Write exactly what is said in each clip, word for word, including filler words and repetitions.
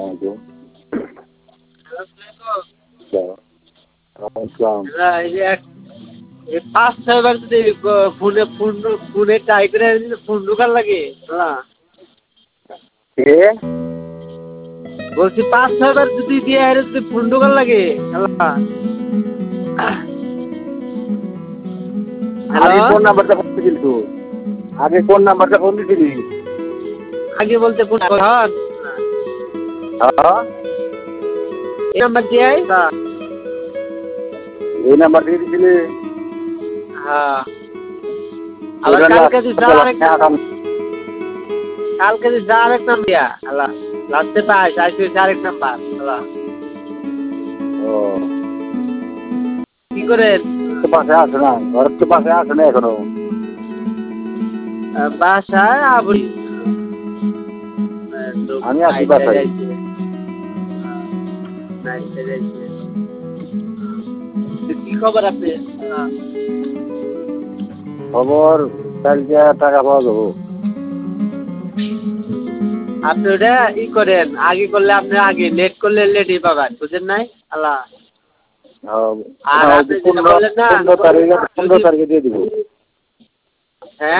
আলাইকুম। এই যে এক এই পাঁচ ছয়বার যদি ফোনে ফোন ফোনে ট্রাই করে ফোন ঢোকার লাগে হ্যাঁ কে বলছি পাঁচ ছয়বার যদি দিয়ে হেরে যদি ফোন ঢোকার লাগে হ্যাঁ আগে হ্যালো কোন নাম্বারটা ফোন দিয়েছিলি তুই? আগে কোন নাম্বারটা ফোন দিয়েছিলি? আগে বলতে কোন হন হ্যাঁ এই নাম্বার দিয়ে হ্যাঁ এই নাম্বার দিয়ে দিয়েছিলি? হ্যাঁ আবার কালকে দিস আরেক কালকে দিস আরেক নাম দিয়া হ্যাঁ লাস্টে পাইস আইসি আরেক নাম্বার হ্যাঁ ও কি করেন তো পাশে আসে না, ঘরের তো পাশে আসে না এখনো। বাসায় আবুই আমি আছি বাসায়। কি খবর আপনি খবর কালকে টাকা পাওয়া যাবো। আপনি ওটা ই করেন আগে করলে আপনি আগে লেট করলে লেটই পাবেন বুঝেন নাই আল্লাহ আর আপনি যেটা পনেরো বললেন না পনেরো তারিখে পনেরো তারিখে দিয়ে দিব। হ্যাঁ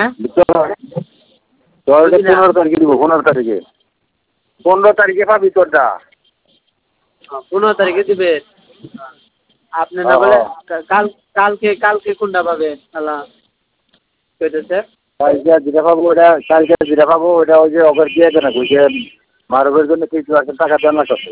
পনেরো তারিখে দিব পনেরো তারিখে পনেরো তারিখে পাবি তোরটা। পনেরো তারিখে দিবেন আপনি না বলে কাল কালকে কালকে কোনটা পাবেন আল্লাহ কেটেছে কালকে যেটা পাবো ওটা কালকে যেটা পাবো ওটা ওই যে অফার দিয়ে দেয় না বুঝে মারবের জন্য কিছু একটা টাকা দেওয়া না করছে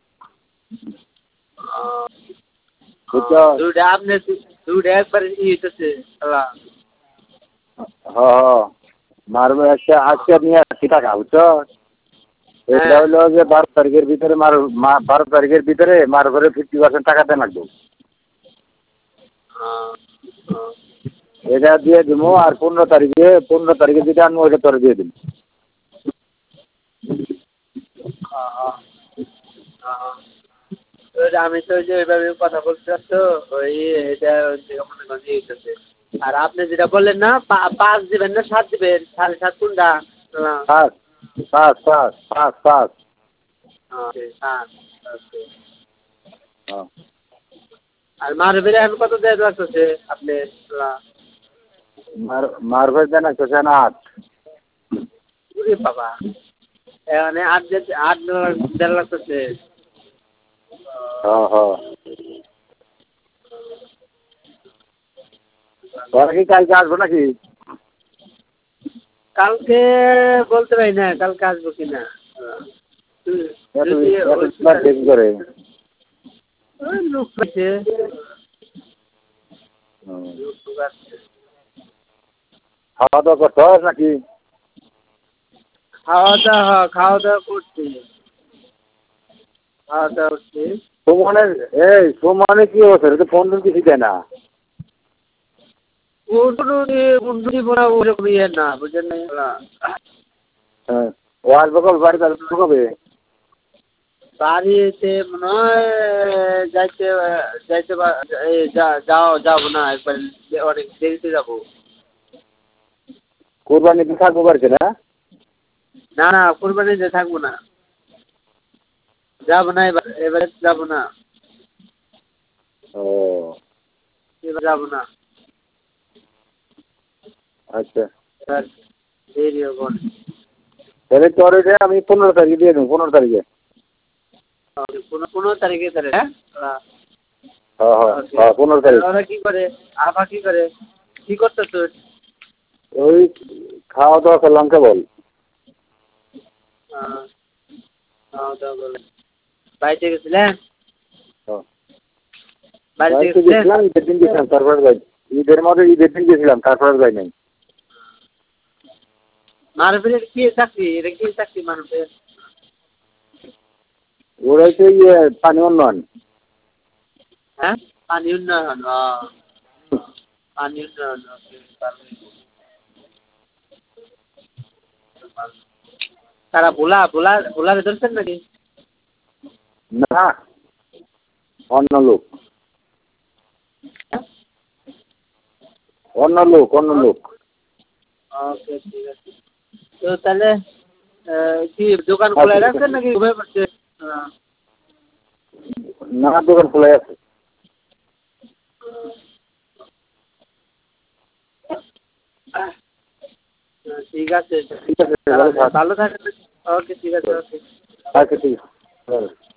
বুঝছো? দুটা আপনি দুটা একবার ইয়েছে আল্লাহ হ্যাঁ মারবে একটা আজকে নিয়ে আসছি টাকা বুঝছো? এটা হইলো যে বারো তারিখের ভিতরে মার বারো তারিখের ভিতরে মারবের ফিফটি পার্সেন্ট টাকা দেওয়া লাগবে। এটা দিয়ে দিব আর পনেরো তারিখে পনেরো তারিখে যেটা আনবো ওইটা তোরে দিয়ে দিব। আমি তো যে ওইভাবে কথা বলছিলাম তো ওই এটা মনে করেন আর আপনি যেটা বললেন না পাঁচ দিবেন না সাত দিবেন সাড়ে সাত কোনটা পাঁচ পাঁচ পাঁচ পাঁচ পাঁচ আর মারবের এখন কত দেওয়া লাগতেছে আপনি মারবের দেন একটা না আট বাবা এখানে আট আট দেড় লাগতেছে হ্যাঁ হ্যাঁ তোরা কি কালকে আসবো নাকি? কালকে বলতে পারি না কালকে আসবো কিনা দেখি করে লোক আছে খাওয়া দাওয়া করতে হয় নাকি? খাওয়া দাওয়া খাওয়া দাওয়া করছি খাওয়া দাওয়া করছি সুমনের এই সুমনে কি হচ্ছে তো ফোন টোন কিছু দেয় না। না বুঝলেন না হ্যাঁ ও আসবে কবে বাড়িতে আসবে কবে? বাড়িতে মনে হয় যাইতে যাইতে যাও যাবো না একবার অনেক দেরিতে যাবো। কোরবানিতে থাকবো বাড়িতে না? না না কোরবানিতে থাকবো না যাবো না এবার এবারে যাবো না। ও এবার যাবো না আচ্ছা দেরি হবো তাহলে তোর ওইটা আমি পনেরো তারিখে দিয়ে দেবো পনেরো তারিখে পনেরো তারিখে তাহলে হ্যাঁ হ্যাঁ হ্যাঁ পনেরো তারিখ। ওরা কি করে আবার কি করে কি করতে তোর ওই খাওয়া দাওয়া করলাম কেবল। খাওয়া দাওয়া বলে বাড়িতে গেছিলেন বাড়িতে গেছিলাম ঈদের দিন গেছিলাম তারপরে যাই ঈদের মধ্যে ঈদের দিন গেছিলাম তারপরে যাই নাই। মারুফের কি চাকরি এটা কি চাকরি মারুফের? ওরা হচ্ছে ইয়ে পানি উন্নয়ন। হ্যাঁ পানি উন্নয়ন পানি উন্নয়ন তারা ভোলা ভোলা ভোলারে ধরছেন নাকি? না অন্য লোক অন্য লোক অন্য লোক ওকে ঠিক আছে তো তাহলে কি দোকান খোলা রাখছেন নাকি ঘুমিয়ে পড়ছে? না, দোকান খোলাই আছে। ঠিক আছে, ঠিক আছে, ভালো থাকবেন। ওকে, ঠিক আছে, ওকে। আচ্ছা, ঠিক আছে।